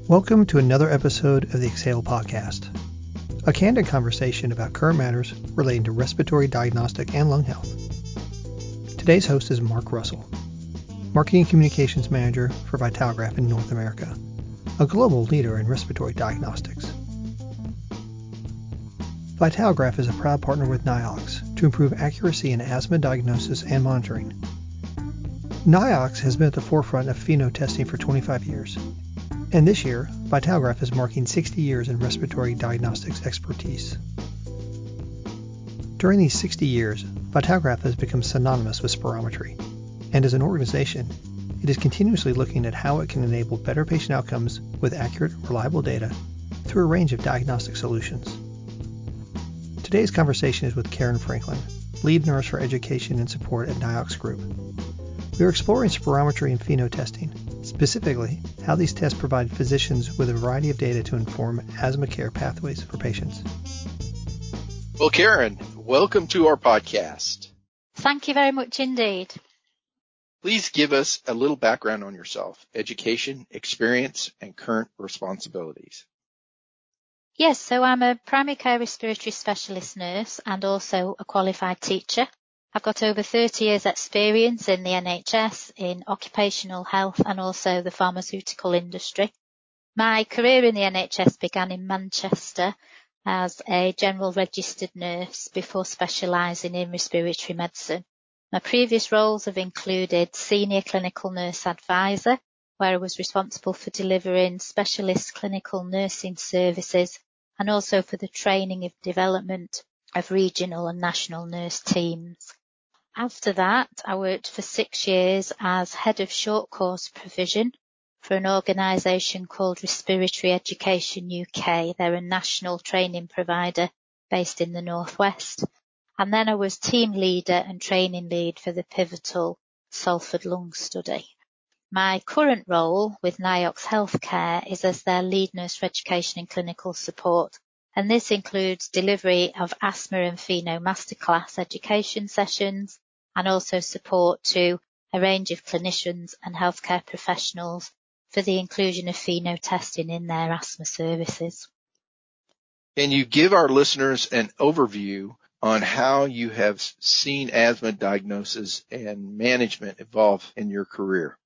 Welcome to another episode of the Exhale Podcast, a candid conversation about current matters relating to respiratory diagnostic and lung health. Today's host is Mark Russell, Marketing Communications Manager for Vitagraph in North America, a global leader in respiratory diagnostics. Vitagraph is a proud partner with Niox to improve accuracy in asthma diagnosis and monitoring. Niox has been at the forefront of pheno testing for 25 years. And this year, Vitagraph is marking 60 years in respiratory diagnostics expertise. During these 60 years, Vitagraph has become synonymous with spirometry, and as an organization, it is continuously looking at how it can enable better patient outcomes with accurate, reliable data through a range of diagnostic solutions. Today's conversation is with Karen Franklin, lead nurse for education and support at Niox Group. We are exploring spirometry and pheno testing, specifically how these tests provide physicians with a variety of data to inform asthma care pathways for patients. Well, Karen, welcome to our podcast. Thank you very much indeed. Please give us a little background on yourself, education, experience, and current responsibilities. Yes, so I'm a primary care respiratory specialist nurse and also a qualified teacher. I've got over 30 years experience in the NHS, in occupational health and also the pharmaceutical industry. My career in the NHS began in Manchester as a general registered nurse before specialising in respiratory medicine. My previous roles have included senior clinical nurse advisor, where I was responsible for delivering specialist clinical nursing services and also for the training and development of regional and national nurse teams. After that, I worked for 6 years as head of short course provision for an organisation called Respiratory Education UK. They're a national training provider based in the Northwest. And then I was team leader and training lead for the pivotal Salford lung study. My current role with Niox Healthcare is as their lead nurse for education and clinical support. And this includes delivery of asthma and pheno masterclass education sessions, and also support to a range of clinicians and healthcare professionals for the inclusion of pheno testing in their asthma services. Can you give our listeners an overview on how you have seen asthma diagnosis and management evolve in your career?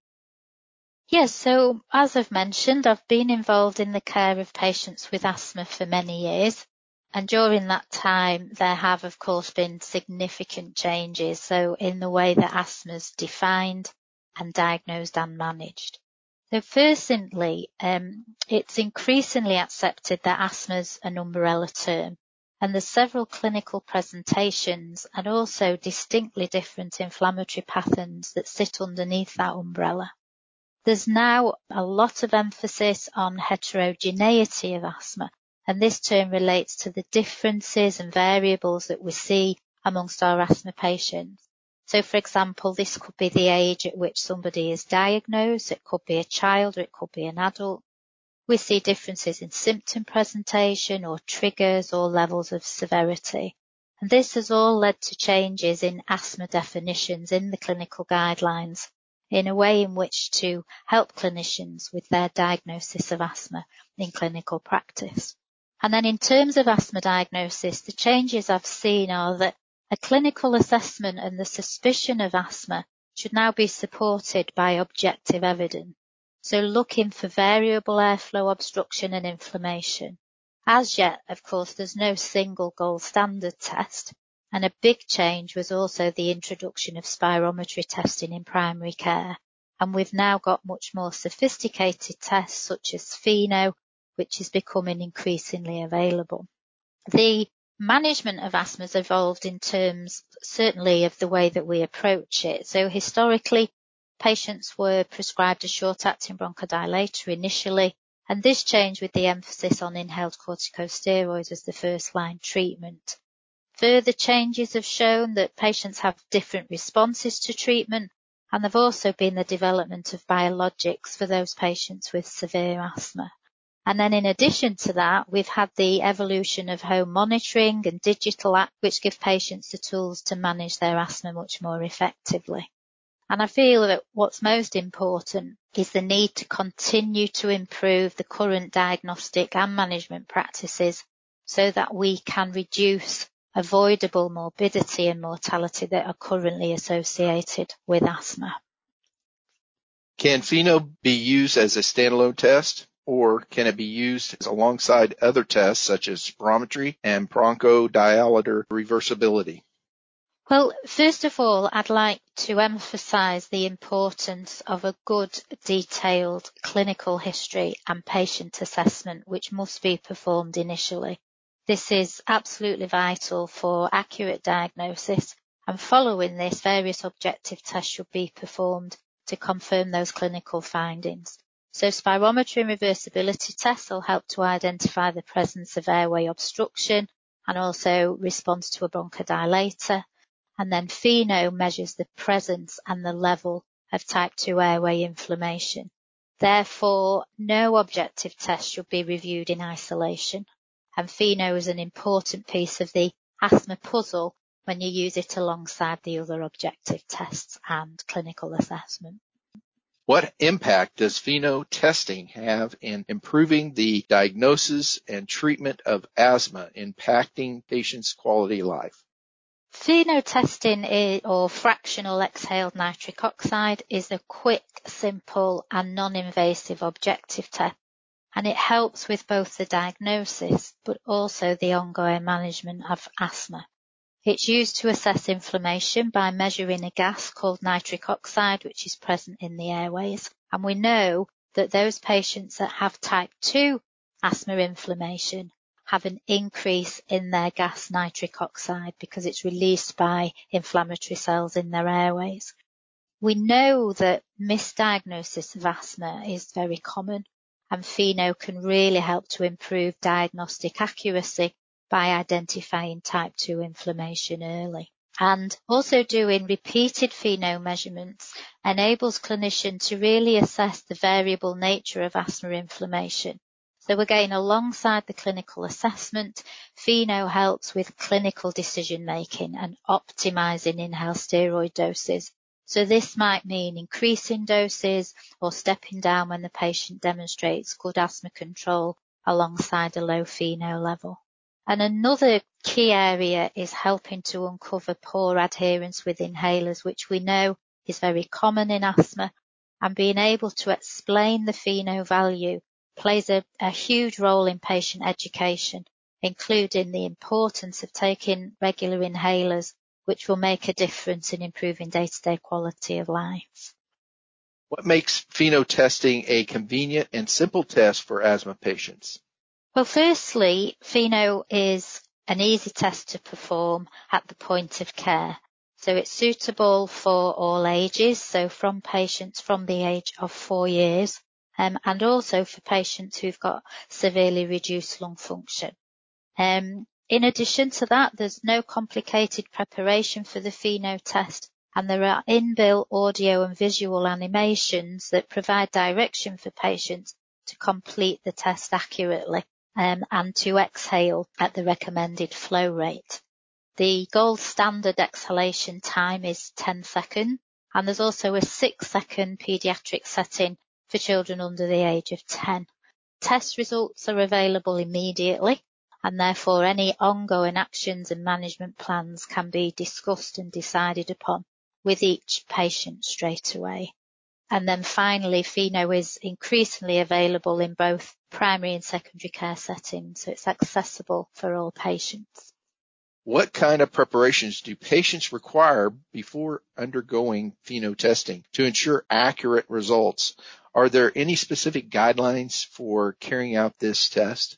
Yes, so as I've mentioned, I've been involved in the care of patients with asthma for many years. And during that time, there have, of course, been significant changes. So in the way that asthma is defined and diagnosed and managed. So firstly, it's increasingly accepted that asthma is an umbrella term. And there's several clinical presentations and also distinctly different inflammatory patterns that sit underneath that umbrella. There's now a lot of emphasis on heterogeneity of asthma. And this term relates to the differences and variables that we see amongst our asthma patients. So, for example, this could be the age at which somebody is diagnosed. It could be a child or it could be an adult. We see differences in symptom presentation or triggers or levels of severity. And this has all led to changes in asthma definitions in the clinical guidelines in a way in which to help clinicians with their diagnosis of asthma in clinical practice. And then in terms of asthma diagnosis, the changes I've seen are that a clinical assessment and the suspicion of asthma should now be supported by objective evidence. So looking for variable airflow obstruction and inflammation. As yet, of course, there's no single gold standard test. And a big change was also the introduction of spirometry testing in primary care. And we've now got much more sophisticated tests such as pheno, which is becoming increasingly available. The management of asthma has evolved in terms certainly of the way that we approach it. So historically, patients were prescribed a short-acting bronchodilator initially, and this changed with the emphasis on inhaled corticosteroids as the first-line treatment. Further changes have shown that patients have different responses to treatment, and there have also been the development of biologics for those patients with severe asthma. And then in addition to that, we've had the evolution of home monitoring and digital apps, which give patients the tools to manage their asthma much more effectively. And I feel that what's most important is the need to continue to improve the current diagnostic and management practices so that we can reduce avoidable morbidity and mortality that are currently associated with asthma. Can FeNO be used as a standalone test, or can it be used alongside other tests such as spirometry and bronchodilator reversibility? Well, first of all, I'd like to emphasise the importance of a good, detailed clinical history and patient assessment, which must be performed initially. This is absolutely vital for accurate diagnosis, and following this, various objective tests should be performed to confirm those clinical findings. So spirometry and reversibility tests will help to identify the presence of airway obstruction and also response to a bronchodilator. And then FeNO measures the presence and the level of type 2 airway inflammation. Therefore, no objective test should be reviewed in isolation. And FeNO is an important piece of the asthma puzzle when you use it alongside the other objective tests and clinical assessment. What impact does FeNO testing have in improving the diagnosis and treatment of asthma, impacting patients' quality of life? FeNO testing, or fractional exhaled nitric oxide, is a quick, simple and non-invasive objective test, and it helps with both the diagnosis but also the ongoing management of asthma. It's used to assess inflammation by measuring a gas called nitric oxide, which is present in the airways. And we know that those patients that have type 2 asthma inflammation have an increase in their gas nitric oxide because it's released by inflammatory cells in their airways. We know that misdiagnosis of asthma is very common, and FeNO can really help to improve diagnostic accuracy by identifying type 2 inflammation early. And also doing repeated FeNO measurements enables clinicians to really assess the variable nature of asthma inflammation. So again, alongside the clinical assessment, FeNO helps with clinical decision making and optimizing inhaled steroid doses. So this might mean increasing doses or stepping down when the patient demonstrates good asthma control alongside a low FeNO level. And another key area is helping to uncover poor adherence with inhalers, which we know is very common in asthma, and being able to explain the FeNO value plays a huge role in patient education, including the importance of taking regular inhalers, which will make a difference in improving day-to-day quality of life. What makes FeNO testing a convenient and simple test for asthma patients? Well, firstly, FeNO is an easy test to perform at the point of care. So it's suitable for all ages, so from patients from the age of 4 years, and also for patients who've got severely reduced lung function. In addition to that, there's no complicated preparation for the FeNO test, and there are inbuilt audio and visual animations that provide direction for patients to complete the test accurately and to exhale at the recommended flow rate. The gold standard exhalation time is 10 seconds, and there's also a 6-second pediatric setting for children under the age of 10. Test results are available immediately, and therefore any ongoing actions and management plans can be discussed and decided upon with each patient straight away. And then finally, FeNO is increasingly available in both primary and secondary care settings, so it's accessible for all patients. What kind of preparations do patients require before undergoing FeNO testing to ensure accurate results? Are there any specific guidelines for carrying out this test?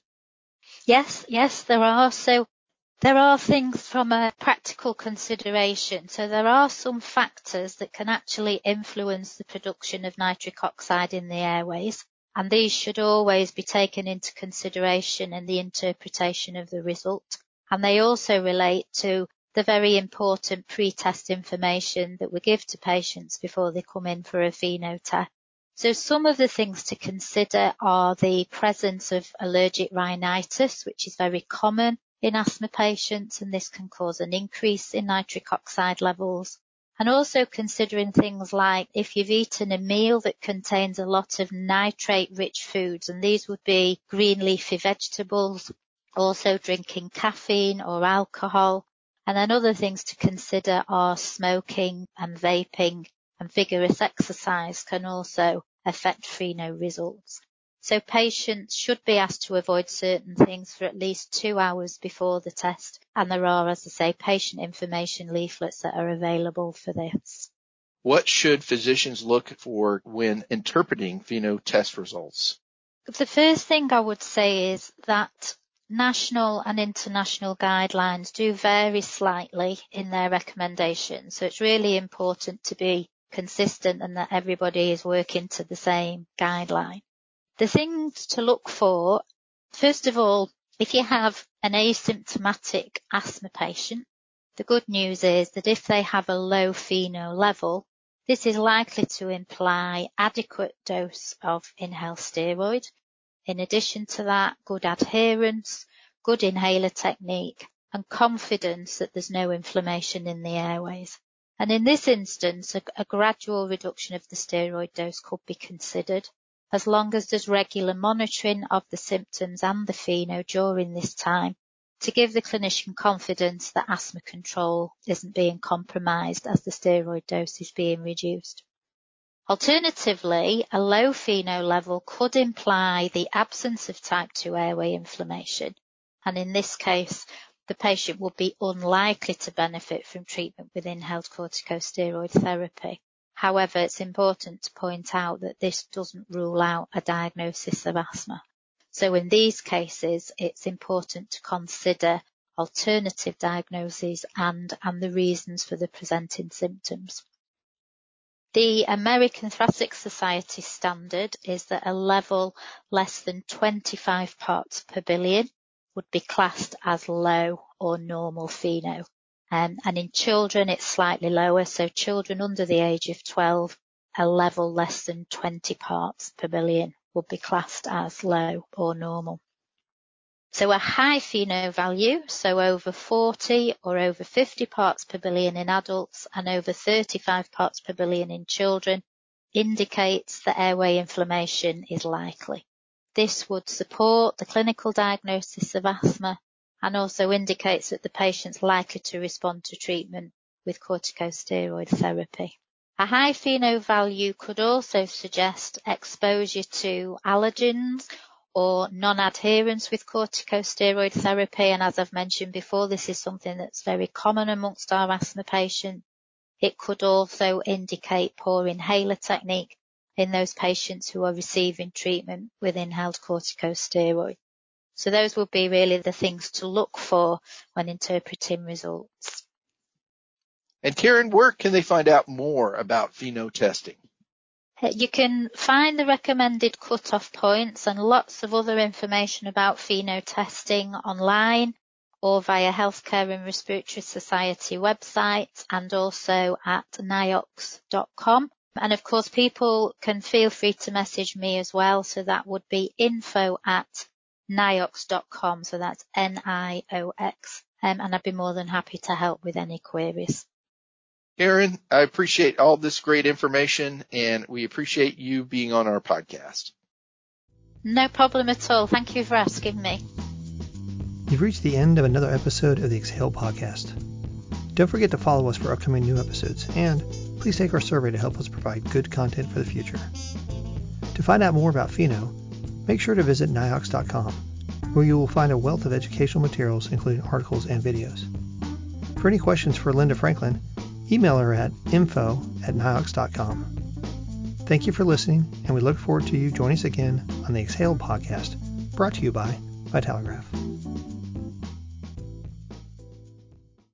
Yes, there are. So there are things from a practical consideration. So there are some factors that can actually influence the production of nitric oxide in the airways, and these should always be taken into consideration in the interpretation of the result. And they also relate to the very important pre-test information that we give to patients before they come in for a FeNO test. So some of the things to consider are the presence of allergic rhinitis, which is very common in asthma patients, and this can cause an increase in nitric oxide levels. And also considering things like if you've eaten a meal that contains a lot of nitrate-rich foods, and these would be green leafy vegetables, also drinking caffeine or alcohol. And then other things to consider are smoking and vaping, and vigorous exercise can also affect FeNO results. So patients should be asked to avoid certain things for at least 2 hours before the test. And there are, as I say, patient information leaflets that are available for this. What should physicians look for when interpreting FeNO test results? The first thing I would say is that national and international guidelines do vary slightly in their recommendations. So it's really important to be consistent and that everybody is working to the same guideline. The things to look for, first of all, if you have an asymptomatic asthma patient, the good news is that if they have a low FeNO level, this is likely to imply adequate dose of inhaled steroid. In addition to that, good adherence, good inhaler technique, and confidence that there's no inflammation in the airways. And in this instance, a gradual reduction of the steroid dose could be considered, as long as there's regular monitoring of the symptoms and the FeNO during this time to give the clinician confidence that asthma control isn't being compromised as the steroid dose is being reduced. Alternatively, a low FeNO level could imply the absence of type 2 airway inflammation, and in this case, the patient would be unlikely to benefit from treatment with inhaled corticosteroid therapy. However, it's important to point out that this doesn't rule out a diagnosis of asthma. So in these cases, it's important to consider alternative diagnoses and the reasons for the presenting symptoms. The American Thoracic Society standard is that a level less than 25 parts per billion would be classed as low or normal FeNO. And in children, it's slightly lower. So children under the age of 12, a level less than 20 parts per billion would be classed as low or normal. So a high FeNO value, so over 40 or over 50 parts per billion in adults and over 35 parts per billion in children, indicates that airway inflammation is likely. This would support the clinical diagnosis of asthma and also indicates that the patient's likely to respond to treatment with corticosteroid therapy. A high FeNO value could also suggest exposure to allergens or non-adherence with corticosteroid therapy. And as I've mentioned before, this is something that's very common amongst our asthma patients. It could also indicate poor inhaler technique in those patients who are receiving treatment with inhaled corticosteroid. So those would be really the things to look for when interpreting results. And Karen, where can they find out more about FeNO testing? You can find the recommended cutoff points and lots of other information about FeNO testing online or via Healthcare and Respiratory Society website and also at niox.com. And of course, people can feel free to message me as well. So that would be info@niox.com. So that's NIOX. And I'd be more than happy to help with any queries. Karen, I appreciate all this great information, and we appreciate you being on our podcast. No problem at all. Thank you for asking me. You've reached the end of another episode of the Exhale podcast. Don't forget to follow us for upcoming new episodes, and please take our survey to help us provide good content for the future. To find out more about FeNO, make sure to visit niox.com, where you will find a wealth of educational materials, including articles and videos. For any questions for Linda Franklin, email her at info@niox.com. Thank you for listening, and we look forward to you joining us again on the Exhale podcast, brought to you by Vitalograph.